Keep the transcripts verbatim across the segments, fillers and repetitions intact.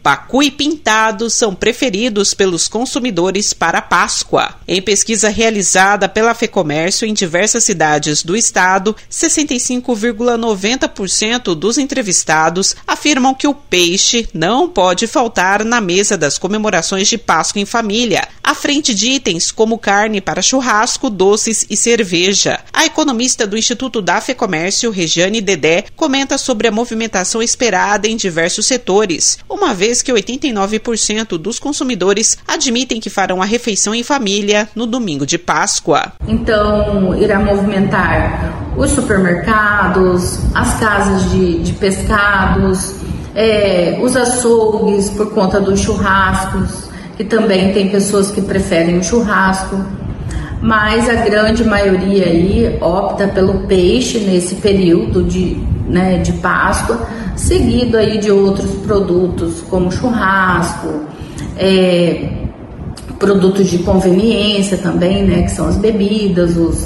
Pacu e pintado são preferidos pelos consumidores para a Páscoa. Em pesquisa realizada pela FEComércio em diversas cidades do estado, sessenta e cinco vírgula noventa por cento dos entrevistados afirmam que o peixe não pode faltar na mesa das comemorações de Páscoa em família, à frente de itens como carne para churrasco, doces e cerveja. A economista do Instituto da FEComércio, Regiane Dedé, comenta sobre a movimentação esperada em diversos setores, uma vez que oitenta e nove por cento dos consumidores admitem que farão a refeição em família no domingo de Páscoa. Então, irá movimentar os supermercados, as casas de, de pescados, é, os açougues por conta dos churrascos, que também tem pessoas que preferem o churrasco, mas a grande maioria aí opta pelo peixe nesse período de, né, de Páscoa, seguido aí de outros produtos como churrasco, é, produtos de conveniência também, né, que são as bebidas, os,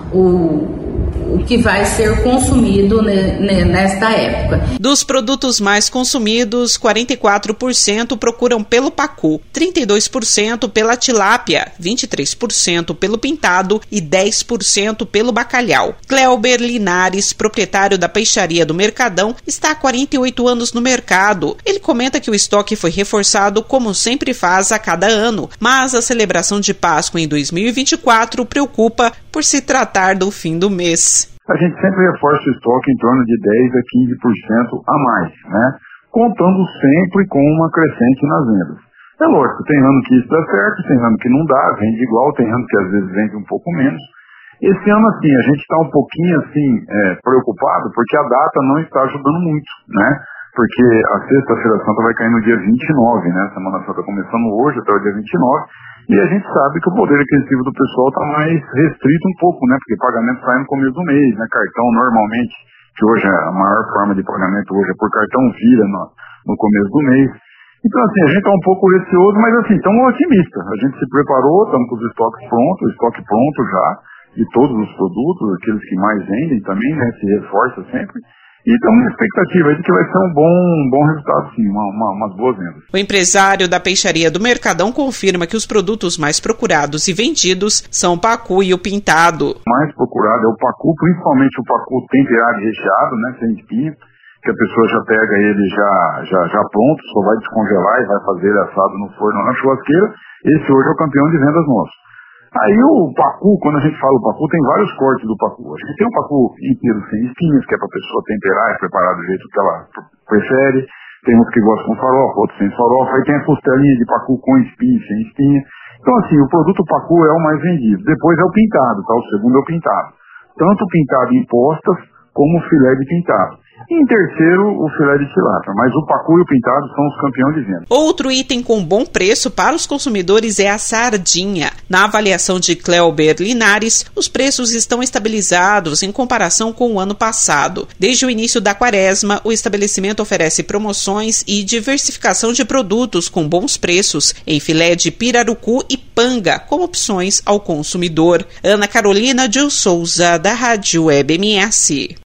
o, o que vai ser consumido né, nesta época. Dos produtos mais consumidos, quarenta e quatro por cento procuram pelo pacu, trinta e dois por cento pela tilápia, vinte e três por cento pelo pintado e dez por cento pelo bacalhau. Cleuber Linares, proprietário da peixaria do Mercadão, está há quarenta e oito anos no mercado. Ele comenta que o estoque foi reforçado como sempre faz a cada ano, mas a celebração de Páscoa em dois mil e vinte e quatro preocupa por se tratar do fim do mês. A gente sempre reforça o estoque em torno de dez a quinze por cento a mais, né? Contando sempre com uma crescente nas vendas. É lógico, tem ano que isso dá certo, tem ano que não dá, vende igual, tem ano que às vezes vende um pouco menos. Esse ano, assim, a gente está um pouquinho, assim, é, preocupado, porque a data não está ajudando muito, né? Porque a Sexta-feira Santa vai cair no dia vinte e nove, né? A Semana Santa começando hoje até o dia vinte e nove. E a gente sabe que o poder aquisitivo do pessoal está mais restrito um pouco, né? Porque pagamento sai no começo do mês, né? Cartão normalmente, que hoje é a maior forma de pagamento hoje é por cartão, vira no, no começo do mês. Então, assim, a gente está um pouco receoso, mas assim, estamos otimistas. A gente se preparou, estamos com os estoques prontos, o estoque pronto já, de todos os produtos, aqueles que mais vendem também, né? Se reforça sempre. E estamos na expectativa de que vai ser um bom, um bom resultado, sim, uma, uma, umas boas vendas. O empresário da peixaria do Mercadão confirma que os produtos mais procurados e vendidos são o pacu e o pintado. O mais procurado é o pacu, principalmente o pacu temperado e recheado, né, sem espinha, que a pessoa já pega ele já, já, já pronto, só vai descongelar e vai fazer ele assado no forno ou na churrasqueira. Esse hoje é o campeão de vendas nosso. Aí o pacu, quando a gente fala o pacu, tem vários cortes do pacu. A gente tem o pacu inteiro sem espinhas, que é para a pessoa temperar e preparar do jeito que ela prefere. Tem uns que gostam com farofa, outros sem farofa. Aí tem a costelinha de pacu com espinha e sem espinha. Então, assim, o produto pacu é o mais vendido. Depois é o pintado, tá? O segundo é o pintado. Tanto o pintado em postas como o filé de pintado. E em terceiro, o filé de tilápia, mas o pacu e o pintado são os campeões de venda. Outro item com bom preço para os consumidores é a sardinha. Na avaliação de Cleuber Linares, os preços estão estabilizados em comparação com o ano passado. Desde o início da quaresma, o estabelecimento oferece promoções e diversificação de produtos com bons preços em filé de pirarucu e panga como opções ao consumidor. Ana Carolina de Souza, da Rádio Web M S.